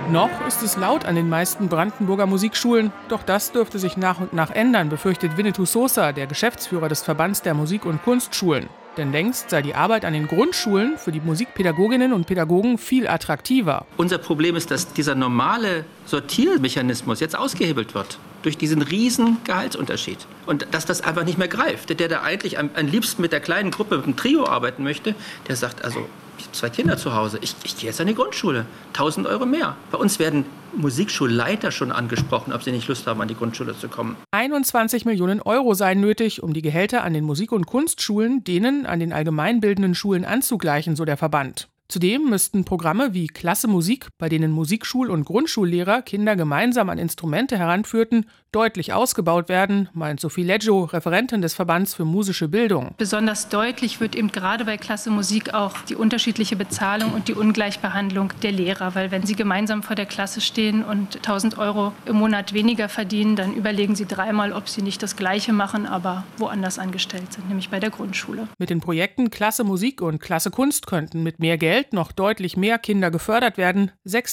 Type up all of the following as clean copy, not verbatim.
Noch ist es laut an den meisten Brandenburger Musikschulen, doch das dürfte sich nach und nach ändern, befürchtet Winnetou Sosa, der Geschäftsführer des Verbands der Musik- und Kunstschulen. Denn längst sei die Arbeit an den Grundschulen für die Musikpädagoginnen und Pädagogen viel attraktiver. Unser Problem ist, dass dieser normale Sortiermechanismus jetzt ausgehebelt wird durch diesen riesen Gehaltsunterschied. Und dass das einfach nicht mehr greift. Der da eigentlich am liebsten mit der kleinen Gruppe, mit dem Trio arbeiten möchte, der sagt, also ich habe 2 Kinder zu Hause, ich gehe jetzt an die Grundschule, 1.000 € mehr. Bei uns werden Musikschulleiter schon angesprochen, ob sie nicht Lust haben, an die Grundschule zu kommen. 21 Millionen € seien nötig, um die Gehälter an den Musik- und Kunstschulen denen an den allgemeinbildenden Schulen anzugleichen, so der Verband. Zudem müssten Programme wie Klasse Musik, bei denen Musikschul- und Grundschullehrer Kinder gemeinsam an Instrumente heranführten, deutlich ausgebaut werden, meint Sophie Leggio, Referentin des Verbands für musische Bildung. Besonders deutlich wird eben gerade bei Klasse Musik auch die unterschiedliche Bezahlung und die Ungleichbehandlung der Lehrer. Weil wenn sie gemeinsam vor der Klasse stehen und 1.000 € im Monat weniger verdienen, dann überlegen sie dreimal, ob sie nicht das Gleiche machen, aber woanders angestellt sind, nämlich bei der Grundschule. Mit den Projekten Klasse Musik und Klasse Kunst könnten mit mehr Geld noch deutlich mehr Kinder gefördert werden.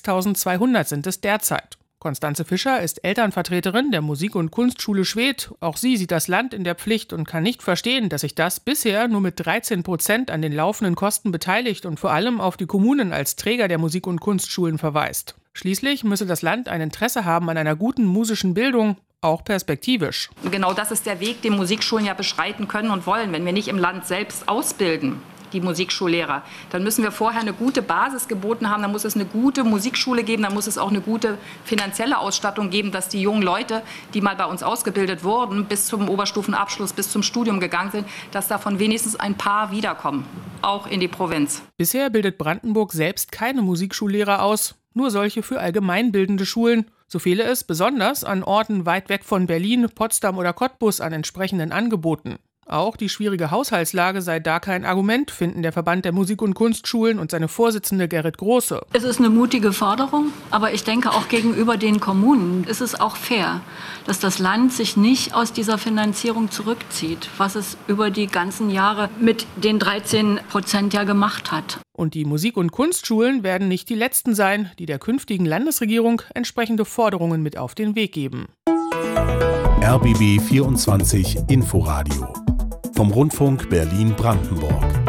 6.200 sind es derzeit. Konstanze Fischer ist Elternvertreterin der Musik- und Kunstschule Schwedt. Auch sie sieht das Land in der Pflicht und kann nicht verstehen, dass sich das bisher nur mit 13% an den laufenden Kosten beteiligt und vor allem auf die Kommunen als Träger der Musik- und Kunstschulen verweist. Schließlich müsse das Land ein Interesse haben an einer guten musischen Bildung, auch perspektivisch. Genau das ist der Weg, den Musikschulen ja beschreiten können und wollen. Wenn wir nicht im Land selbst ausbilden, die Musikschullehrer, dann müssen wir vorher eine gute Basis geboten haben, dann muss es eine gute Musikschule geben, dann muss es auch eine gute finanzielle Ausstattung geben, dass die jungen Leute, die mal bei uns ausgebildet wurden, bis zum Oberstufenabschluss, bis zum Studium gegangen sind, dass davon wenigstens ein paar wiederkommen, auch in die Provinz. Bisher bildet Brandenburg selbst keine Musikschullehrer aus, nur solche für allgemeinbildende Schulen. So fehle es besonders an Orten weit weg von Berlin, Potsdam oder Cottbus an entsprechenden Angeboten. Auch die schwierige Haushaltslage sei da kein Argument, finden der Verband der Musik- und Kunstschulen und seine Vorsitzende Gerrit Große. Es ist eine mutige Forderung, aber ich denke auch gegenüber den Kommunen ist es auch fair, dass das Land sich nicht aus dieser Finanzierung zurückzieht, was es über die ganzen Jahre mit den 13% ja gemacht hat. Und die Musik- und Kunstschulen werden nicht die letzten sein, die der künftigen Landesregierung entsprechende Forderungen mit auf den Weg geben. RBB 24 Inforadio vom Rundfunk Berlin-Brandenburg.